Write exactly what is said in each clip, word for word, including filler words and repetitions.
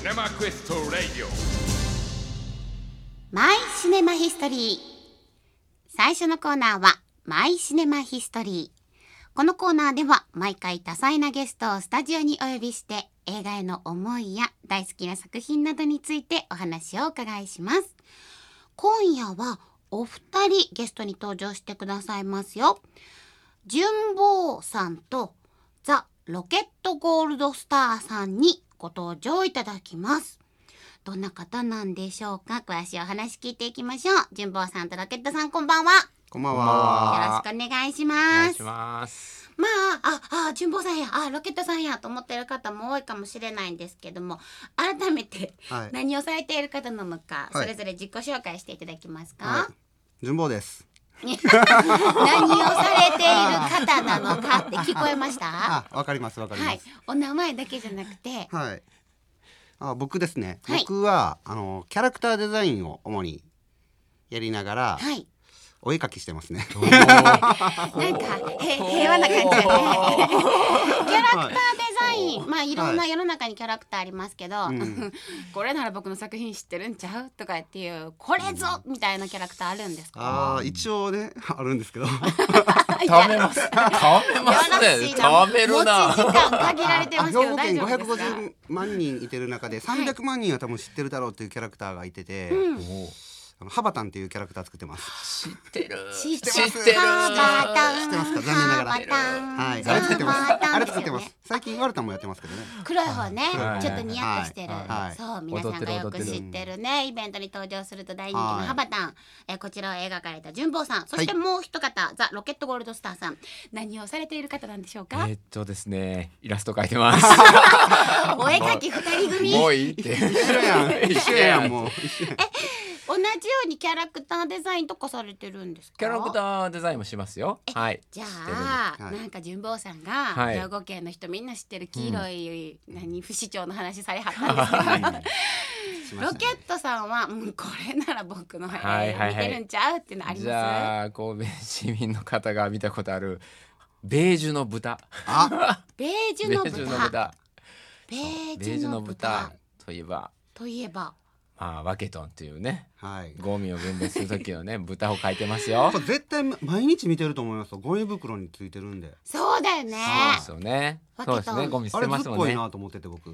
ネマクエストラディオマイシネマヒストリー。最初のコーナーはマイシネマヒストリー。このコーナーでは毎回多彩なゲストをスタジオにお呼びして映画への思いや大好きな作品などについてお話をお伺いします。今夜はお二人ゲストに登場してくださいますよ。純坊さんとザ・ロケットゴールドスターさんにご登場いただきます。どんな方なんでしょうか。詳しいお話聞いていきましょう。純坊さんとロケットさん、こんばんは。 こんばんは。 よろしくお願いします。 お願いします。 まあ、あ、あ、純坊さんや、あ、ロケットさんやと思っている方も多いかもしれないんですけども、改めて何をされている方なのか、はい、それぞれ自己紹介していただけますか。はい、 純坊です。 何をされている方なのかって聞こえました？ あ、わかりますわかります。はい、 お名前だけじゃなくて、 はい。あ、僕ですね。 はい、 僕はあのキャラクターデザインを主にやりながら、はい、お絵描きしてますね。 なんかへ平和な感じだね。キャラクターデザイン、はい、まあいろんな世の中にキャラクターありますけど、はい、これなら僕の作品知ってるんちゃうとかっていうこれぞみたいなキャラクターあるんですか？ ああ、一応ねあるんですけど。 食べます。食べますね。食べるな。 持ち時間限られてますけど兵庫県ごひゃくごじゅううまんにんいてる中でさんびゃくまんにんは多分知ってるだろうというキャラクターがいてて、うん、あのハバタンっていうキャラクター作ってます。 知ってる。 知ってます。知ってる。 ハバタン。 知ってますか？残念ながら。はい。あれ作ってます。あれ作ってます。最近ワルタンもやってますけどね。 黒い方ね、ちょっとニヤッとしてる。 はい、 そう、皆さんがよく知ってるね、イベントに登場すると大人気のハバタン。え、こちらを描かれた純坊さん、そしてもう一方、ザ・ロケットゴールドスターさん。何をされている方なんでしょうか？ えっとですね、イラスト描いてます。 お絵描き二人組。 もういいって。 一緒やん。一緒やんもう。 同じようにキャラクターデザインとかされてるんですか？ キャラクターデザインもしますよ。はい。 じゃあ、はい、なんか純坊さんが、はい、兵庫県の人みんな知ってる黄色い、うん、何不死鳥の話されはったんですけど、ロケットさんは、うん、これなら僕の、はいはいはい、見てるんちゃうっていうのあります？ じゃあ神戸市民の方が見たことあるベージュの豚。 あ、ベージュの豚。 ベージュの豚。 ベージュの豚といえば。 といえば。 まあ、ワケトンっていうね、 はい、 ゴミを分別する時のね豚を描いてますよ。 絶対毎日見てると思いますよ。ゴミ袋についてるんで。 そうだよね。 そうですよね。そうですね。ゴミ捨てますもんね。 あれずっこいなと思ってて僕。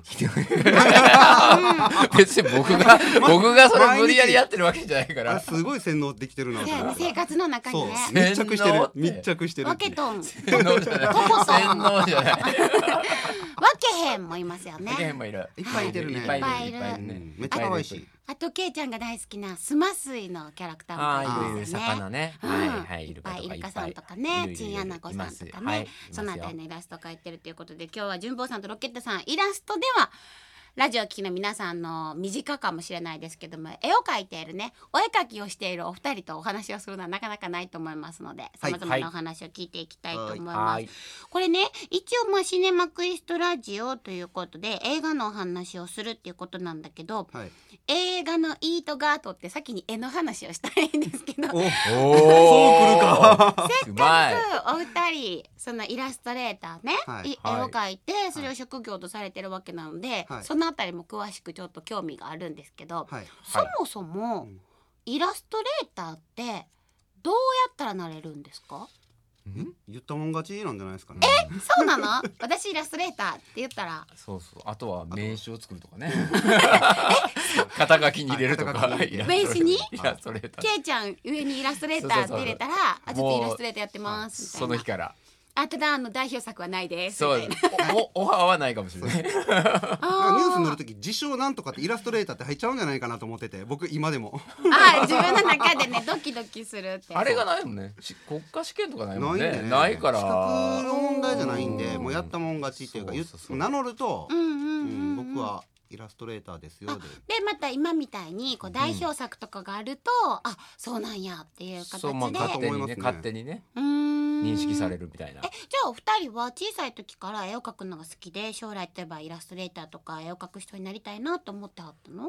別に僕が僕がそれ無理やりやってるわけじゃないから。 すごい洗脳できてるなと思って。 生活の中にね。 密着してる。密着してる。 ワケトン。 洗脳じゃない。洗脳じゃない。 ワケヘンもいますよね。 ワケヘンもいる。 いっぱいいてるね。 いっぱいいる。 めっちゃ可愛いし。 あとケイちゃんが大好きなスマスイのキャラクターもいますよね。 魚ね。はいはい。イルカとかイルカさんとかね、チンアナゴさんとかね、そのあたりのイラスト描いてるということで、今日は純坊さんとロケットさん、イラストではラジオ聴きの皆さんの身近かもしれないですけども、絵を描いているね、お絵描きをしているお二人とお話をするのはなかなかないと思いますので、さまざまなお話を聞いていきたいと思います。はい、これね、一応まあシネマクエストラジオということで映画のお話をするっていうことなんだけど、はい、映画のイートガートって先に絵の話をしたいんですけど、おお、そうくるか。 せっかくお二人そのイラストレーターね、はい、絵を描いてそれを職業とされてるわけなので、はい、そのあたりも詳しくちょっと興味があるんですけど、はい、そもそもイラストレーターってどうやったらなれるんですか？ ん言ったもん勝ちなんじゃないですかね。 え、そうなの？私イラストレーターって言ったらそうそう、あとは名刺を作るとかね。肩書きに入れるとか。 名刺にイラストレーター、 ケイちゃん上にイラストレーターって入れたら、あ、ちょっとイラストレーターやってますみたいな。 その日からあ、ただあの代表作はないですそうみたいな。 おオファーはないかもしれない。ニュース載るとき自称なんとかってイラストレーターって入っちゃうんじゃないかなと思ってて、僕今でもあ、自分の中でねドキドキするって。 あれがないもんね。国家試験とかないもんね。ないんでね。ないから資格の問題じゃないんで、もうやったもん勝ちっていうか、名乗ると僕はイラストレーターですよで。 でまた今みたいにこう代表作とかがあると、うん、あ、そうなんやっていう形で、 そう、まあ、勝手にね、勝手にね、認識されるみたいな。 え、じゃあお二人は小さい時から絵を描くのが好きで、将来例えばイラストレーターとか絵を描く人になりたいなと思ってはったの？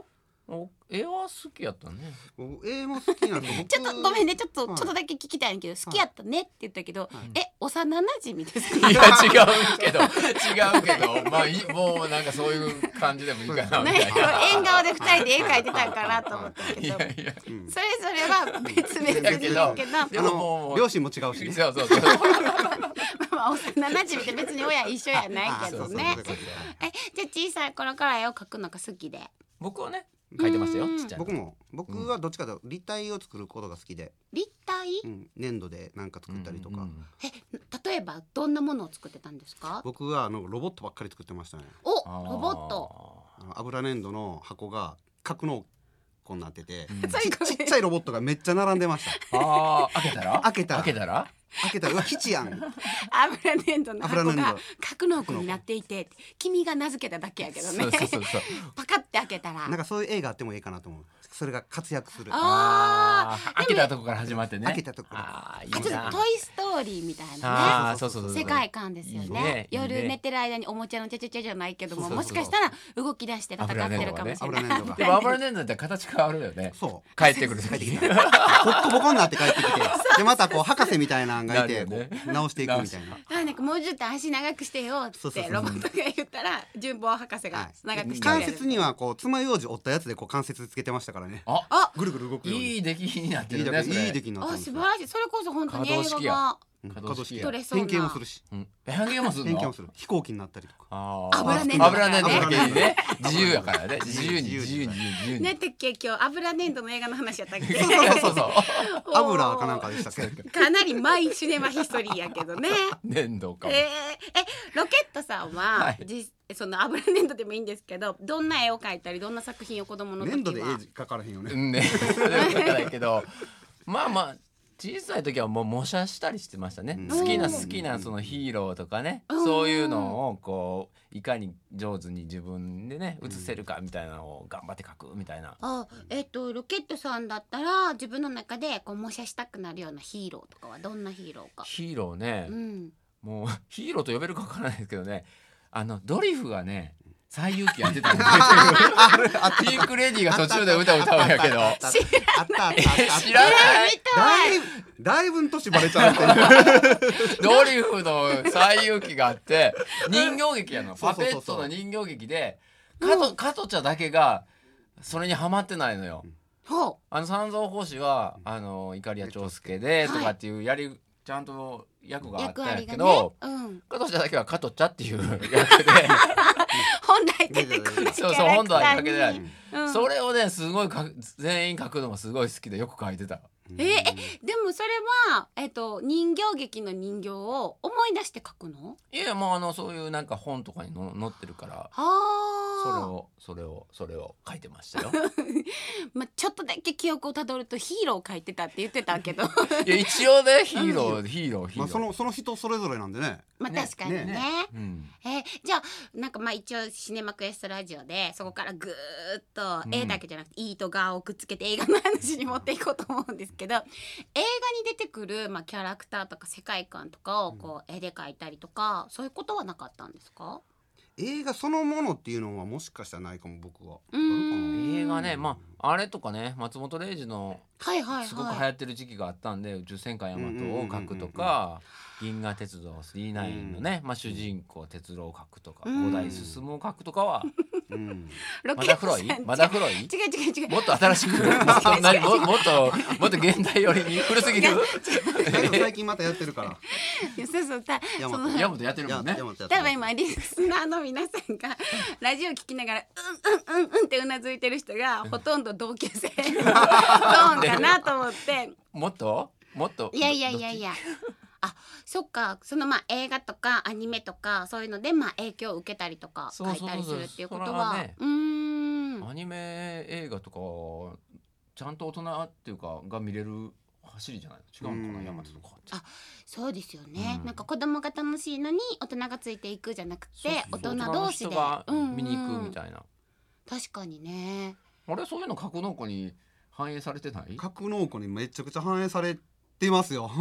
お絵は好きやったね。 絵も好きなんで僕ちょっとごめんねちょっと、 はいちょっとだけ聞きたいんやけど好きやったねって言ったけど、 はいえ幼馴染ですかいや違うけど違うけどまあいもうなんかそういう感じでもいいかなみたねいな。 縁側で二人で絵描いてたんかなと思ったけどいやいやうんそれぞれは別々だけどだけあでももうの両親も違うしねそうそうそう。 まあ幼馴染って別に親一緒やないけどねあそうそうそうえじゃあ小さい頃から絵を描くのが好きで僕はね描いてましたようんちっちゃい。 僕も僕はどっちかというと立体を作ることが好きで、 立体、 うん、粘土で何か作ったりとか、 うんうんうんえ例えばどんなものを作ってたんですか？ 僕はあのロボットばっかり作ってましたね。 おあーロボットあの油粘土の箱が格納庫になってて、 うん最後ちっちゃいロボットがめっちゃ並んでましたあー開けたら開けたら開けたら開けたらうわ基地やん油粘土の箱が油粘土格納庫になっていて君が名付けただけやけどねそうそうそうそう。 パカって開けたらなんかそういう映画あってもいいかなと思う。それが活躍する。 ああー開けたとこから始まってね。 開けたところあーいいあちょっなとトイストーリーみたいなねあーそうそうそうそう世界観ですよねいいねいいね夜寝てる間におもちゃのちゃちゃちゃじゃないけどもそうそうそうもしかしたら動き出して戦ってるかもしれない油粘土がでも油粘土って形変わるよね。 そう帰ってくる時に。 ボッコボコになって帰ってきてでまたこう博士みたいなのがいてなるよねこう直していくみたいな。 あなんかもうちょっと足長くしてよっそうそうそうてロボットが言ったら純棒博士が長くしてあ関げる節にはこう爪楊枝折ったやつでこう関節つけてましたからね。 ああぐるぐる動くように。 いい出来になっていいるね。それいい出来になってるんですよ。 あ素晴らしいそれこそ本当に映可動式や画がうん可動式可動式取れそうな変形もするしうん変形もするの。 変形もする飛行機になったりとか。 あー油粘土油粘土だけにね油粘土自由やからね自由に自由自由に自由に。 ねってっけ今日油粘土の映画の話やったっけそうそうそうそう。 油かなんかでしたっけ。 かなりマイシネマヒストリーやけどね粘土かも。 えー、えロケットさんは、 はいじその油粘土でもいいんですけどどんな絵を描いたりどんな作品を子供の時は粘土で絵描かれへんよね。 うんね。それは分からないけど、まあまあ小さい時はもう模写したりしてましたね。 うん好きな好きなそのヒーローとかね、 うんそういうのをこういかに上手に自分でね写せるかみたいなのを頑張って描くみたいな。 あえっ、とロケットさんだったら自分の中でこう模写したくなるようなヒーローとかはどんなヒーローか。 ヒーローね、 うん、 もうヒーローと呼べるかわからないですけどね、あのドリフがね最遊記やってたんですよ。ピンクレディーが途中で歌を歌うんやけど。 あったあったあったあった知らない。 だいぶだいぶん年バレちゃうって。 ドリフの最遊記があって人形劇やのそうそうそうそうパペットの人形劇で加藤加藤茶だけがそれにハマってないのよ。 ほあの三蔵法師はあの碇谷長介でとかっていうやりちゃんと役うがあったんや役割がねけど、、 うん、 加藤茶だけは加藤茶っていう役で本来出てくるキャラクターにそうそう本来かけてない、 うん、 それをねすごいか全員描くのがすごい好きでよく描いてた。 ええでもそれは、えっと、人形劇の人形を思い出して描くの？ いやもうあのそういうなんか本とかにの載ってるからはそれをそれをそれを書いてましたよ。 まあ、ちょっとだけ記憶をたどるとヒーローを描いてたって言ってたけどいや一応ねヒーローヒーローヒーロー。 まあそのその人それぞれなんでね。 まあね確かにねねうんえーじゃあなんかまあ一応シネマクエストラジオでそこからぐーっとうん絵だけじゃなくて「い」と「が」をくっつけて映画の話に持っていこうと思うんですけど映画に出てくる、まあ、キャラクターとか世界観とかをこう絵で描いたりとかそういうことはなかったんですか？ 映画そのものっていうのはもしかしたらないかも僕は。 うーん映画ねまああれとかね松本零士のはいはいすごく流はい行ってる時期があったんで「宇宙戦艦ヤマト」を描くとか「銀河鉄道スリーナイン」のね、まあ、主人公鉄郎を描くとか「 うん五代進を描くとかはうん。 ロまだ黒ケットさんいまだ黒い違う違う違うもっと新しく何ももっともっと現代寄りに古すぎるだけど最近またやってるから。 いやそうそうたヤマトそのヤマトやってるもんねヤマトやってる多分今リスナーの皆さんがラジオ聞きながらうんうんうんうんってうなずいてる人がほとんど同級生のトーンかなと思ってもっともっといやいやいやいややあそっかそのまあ映画とかアニメとかそういうのでまあ影響を受けたりとか書いそうそうそうたりするっていうことそれははねうーんアニメ映画とかちゃんと大人っていうかが見れる走りじゃない違うのかうなんヤマトとかってあそうですよね、 うんなんか子供が楽しいのに大人がついていくじゃなくて大人同士で大人の人がうんうん見に行くみたいな、 確かにねあれそういうの格納庫に反映されてない格納庫にめちゃくちゃ反映されてますよ。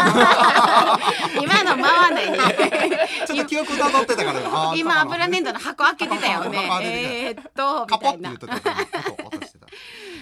今の回わないねちょっと記憶たどってたから。あー今油粘土の箱開けてたよね箱開けてたえーっとカポってみたいな言ってたから。音音して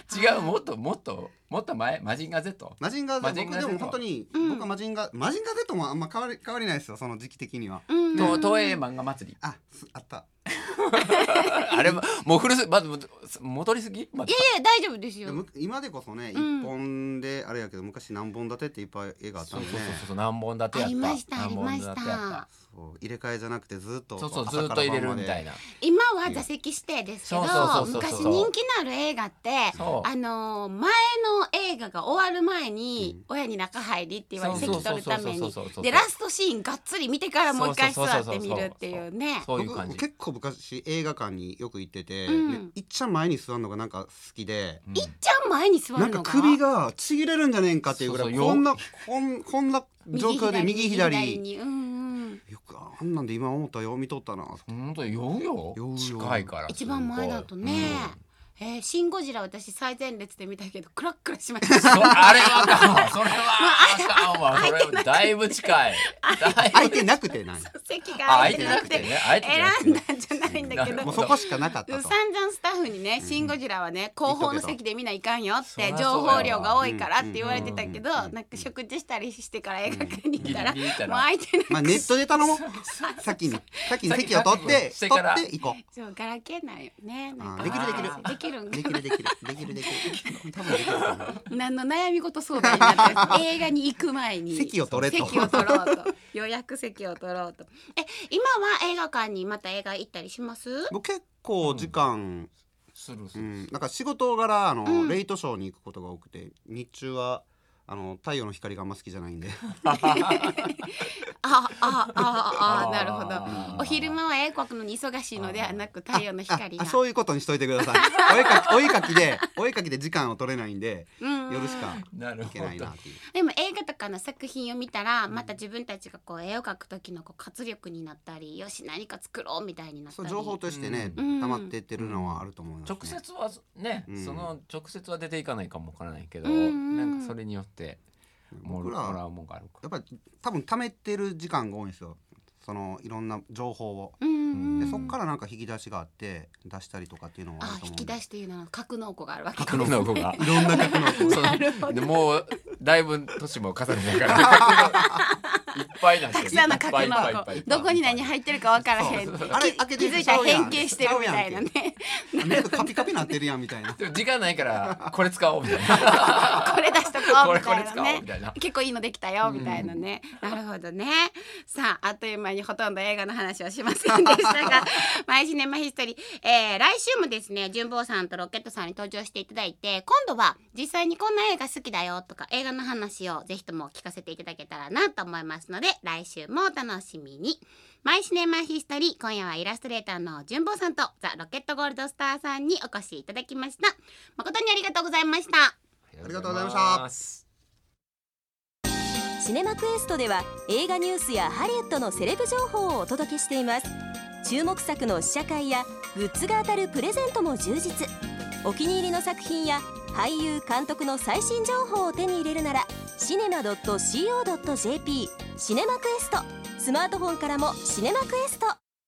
違う、もっともっともっと前、マジンガー Z。 マジンガー Z、 マジンガー Z 僕でも本当に、 うん僕はマジンガーマジンガー Z もあんま変わり変わりないですよ、その時期的には。 うんと東映漫画祭り。 あ、すあった。 あれももう古すまず戻りすぎ、まいやいや大丈夫ですよ。 でも今でこそね、一うん本であれやけど、昔何本立てっていっぱい絵があったんでね。 そうそうそうそう、何本立てやった、 ありましたあ何本りました立てやった。 そう入れ替えじゃなくてずっとそうそう、 朝からずっと入れる晩までみたいな。 今は座席指定ですけど、 そうそうそうそう昔そう人気のある映画ってそうあのー前の映画が終わる前に親に中入りって言われてそう席取るためにそうそうそうそうそうでラストシーンがっつり見てからもう一回座ってみるっていうね。 そういう感じ。 僕結構昔映画館によく行ってて、 うんでいっちゃん前に座るのがなんか好きで、 うんいっちゃん前に座るのがなんか首がちぎれるんじゃねえんかっていうぐらい、 そうそうこんなこんこんな状況で右左に、うんうん、 よくあんなんで今思ったらよう見とったな。 本当に酔うよ。 酔うよ近いから。 一番前だとね、えー、シン・ゴジラ私最前列で見たけどクラックラしましうん、 た。 そあれはあかんわ。それはあかんわ。それだいぶ近い。だいぶ空いてなくてない席があ空いてなくて空いてなくてね。空いてなくて選んだんじゃないんだけど、 もうそこしかなかったと。 散々スタッフにね、シン・ゴジラはね後方の席で見ないかんよってそりゃ情そうやわ報量が多いからって言われてたけど、 うんなんか食事したりしてから映画館に行ったら、 ギリギリ行ったらもう空いてなくて、 まあネットで頼もう。先に先に席を取ってしてから取って行こそうガラケーなんよね。なんかあーできるできるできるんう。できるできるできるできる。多分できると思う。 何の悩み事相談になってる映画に行く前に席を取れと。 席を取ろうと予約席を取ろうと。え今は映画館にまた映画行ったりします？ 僕結構時間、 するする。 うん、なんか仕事柄あの、 うんレイトショーに行くことが多くて、日中はあの太陽の光があんま好きじゃないんで。 あああああなるほど。 あーお昼間は英国のに忙しいのではなく太陽の光がああそういうことにしといてください。お絵かきお絵かきでお絵かきで時間を取れないんで、 うん夜しか行なるほど。 けないなっていう。 でも映画とかの作品を見たらまた自分たちがこう絵を描く時のこう活力になったり、よし何か作ろうみたいになったり。 そう情報としてね、 うん溜まってってるのはあると思いますね。 直接はね、 うんその直接は出ていかないかもわからないけど、 うんうんなんかそれによっても僕ららもらうもんがあるか。 やっぱり多分溜めてる時間が多いんですよ。そのいろんな情報を。 うんうんでそっからなんか引き出しがあって出したりとかっていうのはあるあと思うんで。 引き出しっていうのは格納庫があるわけ。 格納庫が。 いろんな格納庫そが。 のでもうだいぶ年も重ねたからいっぱいなってる。 たくさんの格納いっぱいいっぱいいっぱい庫どこに何入ってるか分からへん。 そうあれ開けて気づいたら変形してるみたいなね。 ネットカピカピなってるやんみたいな。 でも時間ないからこれ使おうみたいな。 これ出しとこうみたいなこれこれ使おうねみたいな。 結構いいのできたよみたいなね、なるほどね。さああっという間にほとんど映画の話はしませんでしたがマイシネマヒストリー、えー、来週もですね純坊さんとロケットさんに登場していただいて、今度は実際にこんな映画好きだよとか映画の話をぜひとも聞かせていただけたらなと思いますので、来週もお楽しみに。マイシネマヒストリー、今夜はイラストレーターの純坊さんとザ・ロケットゴールドスターさんにお越しいただきました。誠にありがとうございました。 ありがとうございましたシネマクエストでは映画ニュースやハリウッドのセレブ情報をお届けしています。注目作の試写会やグッズが当たるプレゼントも充実。お気に入りの作品や俳優監督の最新情報を手に入れるならシネマ ドット シーオー ドット ジェーピー シネマクエスト、スマートフォンからもシネマクエスト。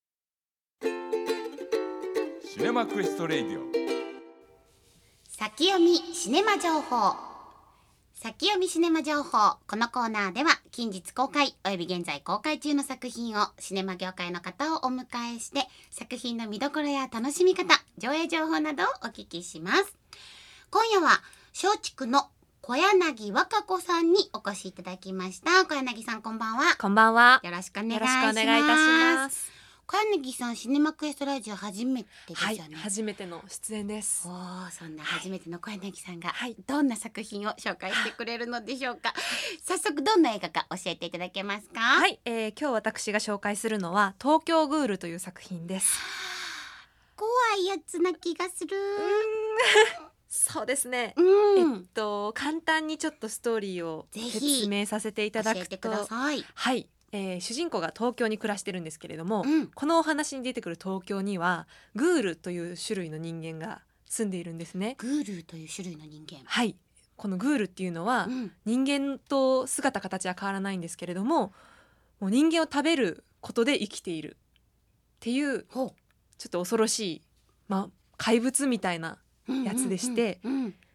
シネマクエストレイディオ。 先読みシネマ情報。先読みシネマ情報。このコーナーでは近日公開および現在公開中の作品をシネマ業界の方をお迎えして作品の見どころや楽しみ方、上映情報などをお聞きします。今夜は松竹の小柳和歌子さんにお越しいただきました。小柳さんこんばんは。 こんばんは。 よろしくお願いよします。 ろしくお願いいたします。 小柳さんシネマクエストラジオ初めてですはいよね。、 初めての出演です。 おー、そんな初めての小柳さんが、 はいどんな作品を紹介してくれるのでしょうか。早速どんな映画か教えていただけますか。 はい、えー、今日私が紹介するのは東京グールという作品です。 怖いやつな気がする。 そうですね。 うん、 えっと簡単にちょっとストーリーをぜひ説明させていただく教えてくだと、 さい。 はい、えー主人公が東京に暮らしてるんですけれども、 うんこのお話に出てくる東京にはグールという種類の人間が住んでいるんですね。 グールという種類の人間。 はい、このグールっていうのは、 うん、 人間と姿形は変わらないんですけれども、もう人間を食べることで生きているっていうほちょっと恐ろしい、まあ、怪物みたいなうやつでして、 うんうん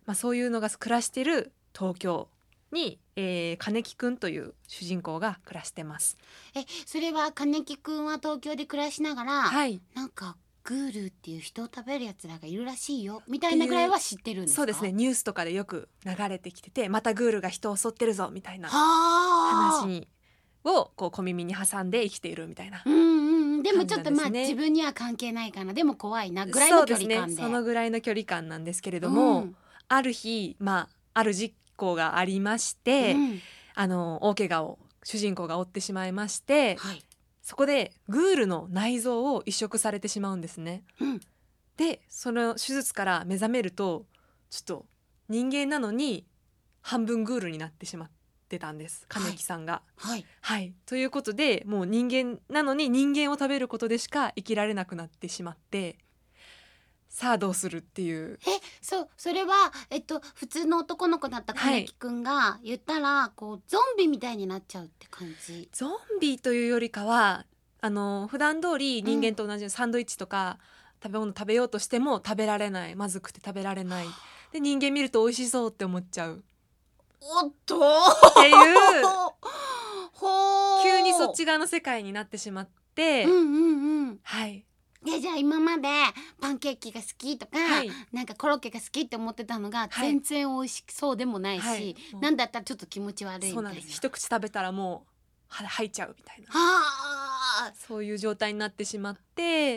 まあ、そういうのが暮らしている東京に、えー、金木くんという主人公が暮らしてます。 えそれは金木くんは東京で暮らしながら、 はい、 なんかグールっていう人を食べるやつらがいるらしいよみたいなぐらいは知ってるんですか？ そうですね、ニュースとかでよく流れてきてて、またグールが人を襲ってるぞみたいな話にをこう小耳に挟んで生きているみたいな、 うんうん、でもちょっとまあ、 ね、 自分には関係ないかな、でも怖いなぐらいの距離感で、 そうですね、そのぐらいの距離感なんですけれども、 うん、 ある日、まあ、ある事故がありまして、 うん、 あの大怪我を主人公が負ってしまいまして、 はい、 そこでグールの内臓を移植されてしまうんですね、 うん、 でその手術から目覚めるとちょっと人間なのに半分グールになってしまってたんです、金木さんが、 はいはい、ということでもう人間なのに人間を食べることでしか生きられなくなってしまって、さあどうするっていう。 えそうそれは、えっと、普通の男の子だった金木くんが言ったら、はい、こうゾンビみたいになっちゃうって感じ？ ゾンビというよりかはあの普段通り人間と同じサンドイッチとか、うん、食べ物食べようとしても食べられない、まずくて食べられないで、人間見ると美味しそうって思っちゃうおっとっていうほー急にそっち側の世界になってしまって、 うんうんうん、 はいでじゃあ今までパンケーキが好きとか、はい、なんかコロッケが好きって思ってたのが全然美味しそうでもないし、はい、なんだったらちょっと気持ち悪いみたいな。 そうなんです、一口食べたらもう吐いちゃうみたいな、 はそういう状態になってしまって、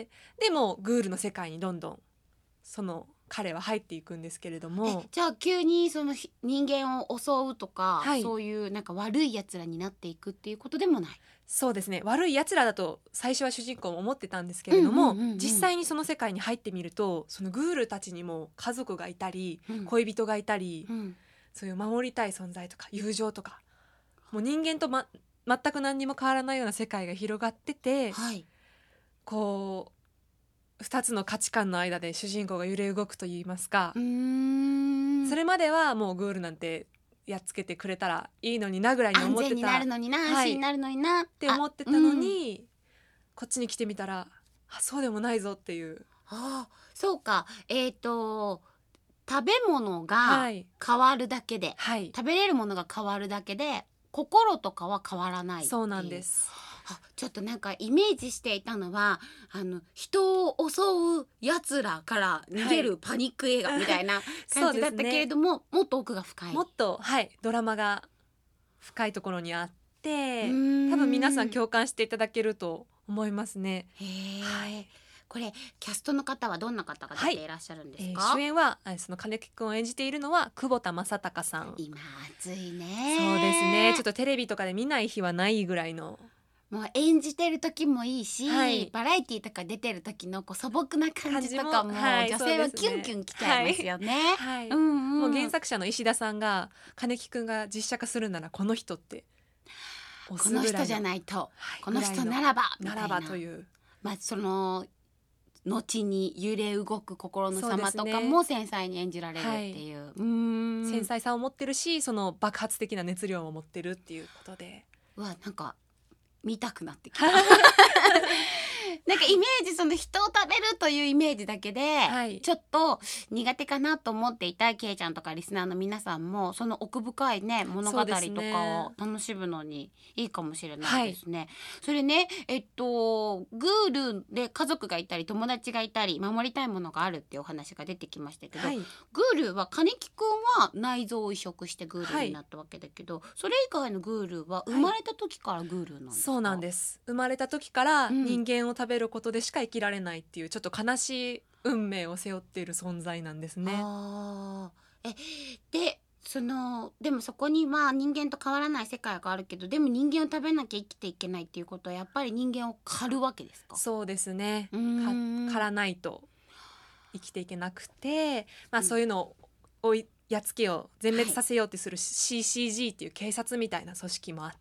でもグールの世界にどんどんその彼は入っていくんですけれども、 じゃあ急にその人間を襲うとか、 はい、 そういうなんか悪いやつらになっていくっていうことでもない？ そうですね、悪いやつらだと最初は主人公も思ってたんですけれども、うんうんうんうん、実際にその世界に入ってみるとそのグールたちにも家族がいたり、うん、恋人がいたり、うん、そういう守りたい存在とか友情とか、もう人間と、ま、全く何にも変わらないような世界が広がってて、 はい、 こうふたつの価値観の間で主人公が揺れ動くといいますか、 うーん、 それまではもうグールなんてやっつけてくれたらいいのになぐらいに思ってた、 安全になるのにな、はい、安心になるのになって思ってたのに、うん、こっちに来てみたらあそうでもないぞっていう。 ああそうか、えーと食べ物が変わるだけで、はい、食べれるものが変わるだけで心とかは変わらないっていう。 そうなんです。 あちょっとなんかイメージしていたのはあの人を襲うやつらから逃げるパニック映画みたいな感じだったけれども、ね、もっと奥が深い、 もっと、はい、ドラマが深いところにあって多分皆さん共感していただけると思いますね。 へー、はい、これキャストの方はどんな方が出ていらっしゃるんですか？ はい、えー、主演はその金木くんを演じているのは久保田正孝さん。 今暑いね。 そうですね、ちょっとテレビとかで見ない日はないぐらいの、 もう演じてる時もいいし、 はい、 バラエティとか出てる時のこう素朴な感じとかも、はい、女性はキュンキュンきちゃいますよね。 はい、うんうん、もう原作者の石田さんが金木くんが実写化するならこの人ってこの人じゃないと、はい、この人ならばみたいな、 ならばという、 まあ、その後に揺れ動く心の様とかも繊細に演じられるっていう、はい、うーん、 繊細さを持ってるしその爆発的な熱量を持ってるっていうことで、 うわなんか見たくなってきたなんかイメージ、その人を食べるというイメージだけで、はい、ちょっと苦手かなと思っていたケイちゃんとかリスナーの皆さんもその奥深いね物語とかを楽しむのにいいかもしれないですね。はい、それね、えっとグールで家族がいたり友達がいたり守りたいものがあるっていうお話が出てきましたけど、はい、グールは金木くんは内臓を移植してグールになったわけだけど、はい、それ以外のグールは生まれた時からグールなんですか？ そうなんです。生まれた時から人間を食べることでしか生きられないっていうちょっと悲しい運命を背負っている存在なんですね。 あえでそのでもそこには人間と変わらない世界があるけど、でも人間を食べなきゃ生きていけないっていうことはやっぱり人間を狩るわけですか？ そうですね、狩らないと生きていけなくて、まあ、そういうのを追いやっつけよう全滅させようってする シーシージー っていう警察みたいな組織もあって、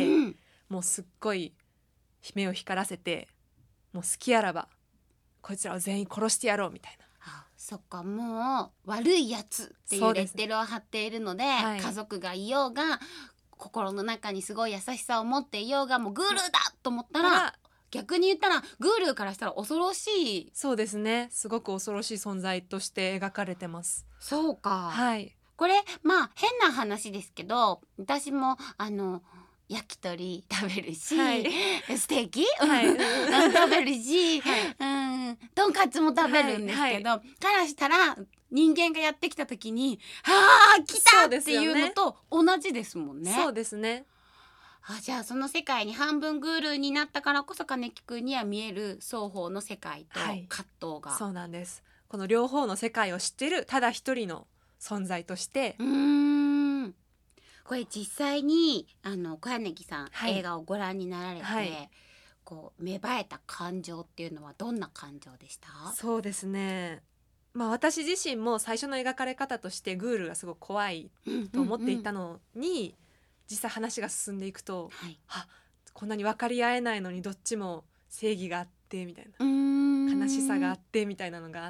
うん、もうすっごい目を光らせてもう好きあらばこいつらを全員殺してやろうみたいな。 あそっか、もう悪いやつっていうレッテルを貼っているので、はい、家族がいようが心の中にすごい優しさを持っていようがもうグルだと思ったら逆に言ったらグールからしたら恐ろしい。 そうですね、すごく恐ろしい存在として描かれてます。 そうか、 はい、 これまあ変な話ですけど、私もあの焼き鳥食べるし、 はい、 ステーキ、 はい、 食べるし、 はい、 うん、とんかつも食べるんですけど、はいはい、からしたら人間がやってきた時にはあ来たっていうのと同じですもんね。 そうですね。 あ、じゃあその世界に半分グールになったからこそ金木くんには見える双方の世界と葛藤が、 はい、そうなんです。この両方の世界を知ってるただ一人の存在として、 うーん、これ実際にあの小柳さん、はい、映画をご覧になられて、はい、こう芽生えた感情っていうのはどんな感情でした？ そうですね、まあ、私自身も最初の描かれ方としてグールがすごく怖いと思っていたのに、うんうんうん、実際話が進んでいくと、はい、あ、こんなに分かり合えないのにどっちも正義があってみたいな、うーん、悲しさがあってみたいなのがあって、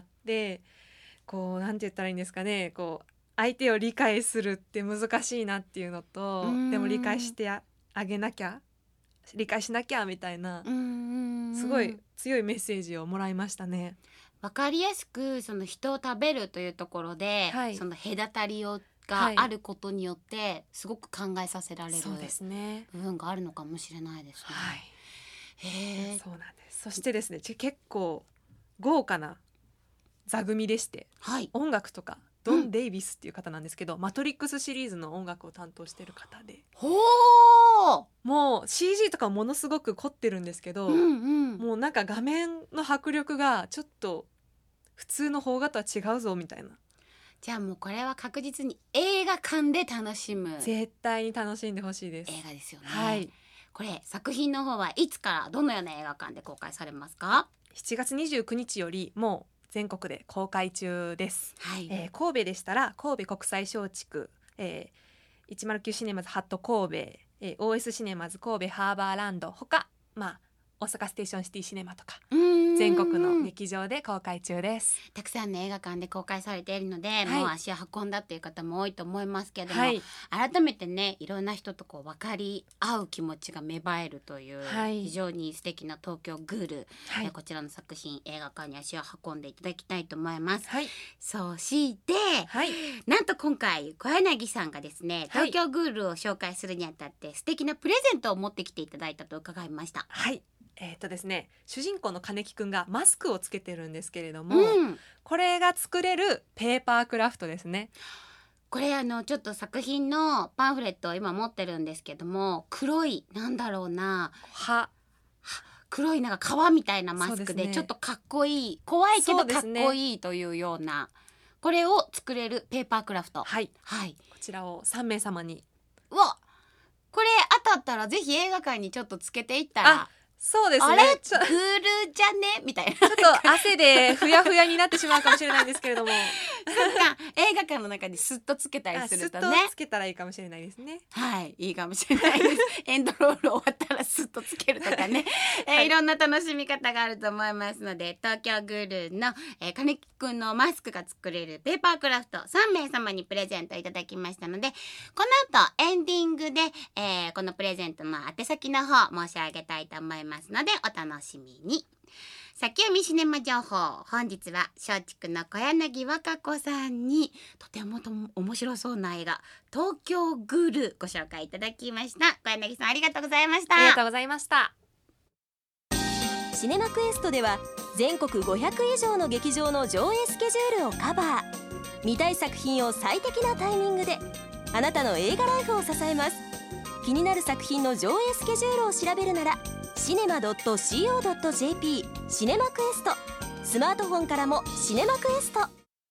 こうなんて言ったらいいんですかね、こう相手を理解するって難しいなっていうのと、でも理解してあげなきゃ、理解しなきゃみたいな、すごい強いメッセージをもらいましたね。 わかりやすくその人を食べるというところで、はい、その隔たりをがあることによってすごく考えさせられる部分があるのかもしれないですね。はい、 へー、そうなんです。そしてですね、結構豪華な座組でして、はい、音楽とかドン・デイビスっていう方なんですけど、うん、マトリックスシリーズの音楽を担当している方で、 ほー、 もう シージー とかものすごく凝ってるんですけど、うんうん、もうなんか画面の迫力がちょっと普通の邦画とは違うぞみたいな。 じゃあもうこれは確実に映画館で楽しむ、 絶対に楽しんでほしいです。 映画ですよね。 はい、 これ作品の方はいつからどのような映画館で公開されますか？ しちがつにじゅうくにちよりもう全国で公開中です。はい、えー、神戸でしたら神戸国際松竹、えー、いちまるきゅうシネマズハット神戸、えー、オーエス シネマズ神戸ハーバーランドほか、まあ、大阪ステーションシティシネマとか全国の劇場で公開中です。 たくさんの映画館で公開されているので、はい、もう足を運んだっていう方も多いと思いますけれども、はい、改めてね、いろんな人とこう分かり合う気持ちが芽生えるという、はい、非常に素敵な東京グール、はい、えこちらの作品映画館に足を運んでいただきたいと思います。はい、そして、はい、なんと今回小柳さんがですね、東京グールを紹介するにあたって素敵なプレゼントを持ってきていただいたと伺いました。 はい、えーとですね、主人公の金木くんがマスクをつけてるんですけれども、うん、これが作れるペーパークラフトですね。 これあのちょっと作品のパンフレットを今持ってるんですけども、黒いなんだろうな、 は黒いなんか皮みたいなマスク で, で、ね、ちょっとかっこいい、怖いけどかっこいいというような、これを作れるペーパークラフト、 はい、はい、こちらをさんめい様に。 うわ、これ当たったらぜひ映画館にちょっとつけていったら、 そうですね、 あれグールじゃねみたいな、 ちょっと汗でふやふやになってしまうかもしれないんですけれどもそっか、映画館の中にスッとつけたりするとね、 スッとつけたらいいかもしれないですね。 はい、いいかもしれないですエンドロール終わったらスッとつけるとかね、えーはい、いろんな楽しみ方があると思いますので、東京グールの、えー、金木くんのマスクが作れるペーパークラフトさんめい様にプレゼントいただきましたので、この後エンディングで、えー、このプレゼントの宛先の方申し上げたいと思いますのでお楽しみに。先読みシネマ情報、本日は松竹の小柳和歌子さんにとてもとも面白そうな映画東京グールご紹介いただきました。小柳さんありがとうございました。 ありがとうございました。 シネマクエストでは全国ごひゃくいじょうの劇場の上映スケジュールをカバー。見たい作品を最適なタイミングであなたの映画ライフを支えます。気になる作品の上映スケジュールを調べるならシネマ ドットシーオードットジェーピー シネマクエスト、スマートフォンからもシネマクエスト。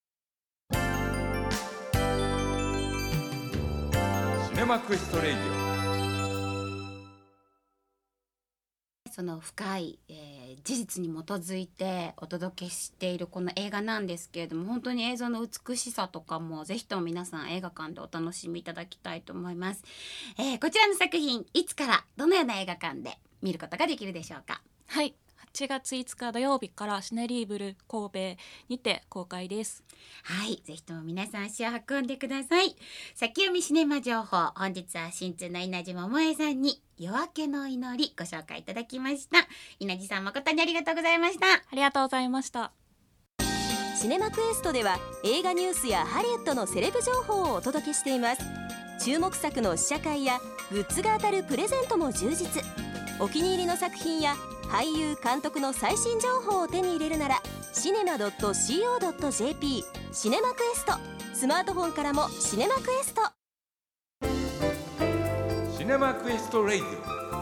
シネマクエストレイディオ、その深い、えー、事実に基づいてお届けしているこの映画なんですけれども、本当に映像の美しさとかもぜひとも皆さん映画館でお楽しみいただきたいと思います。えー、こちらの作品いつからどのような映画館で見ることができるでしょうか？ はい、はちがついつか土曜日からシネリーブル神戸にて公開です。 はい、ぜひとも皆さん足を運んでください。先読みシネマ情報、本日は新通の稲地桃江さんに夜明けの祈りご紹介いただきました。稲地さん、誠にありがとうございました。 ありがとうございました。 シネマクエストでは映画ニュースやハリウッドのセレブ情報をお届けしています。注目作の試写会やグッズが当たるプレゼントも充実。お気に入りの作品や俳優監督の最新情報を手に入れるならシネマ ドット シーオー ドット ジェーピー シネマクエスト、スマートフォンからもシネマクエスト。 シネマクエストレイディオ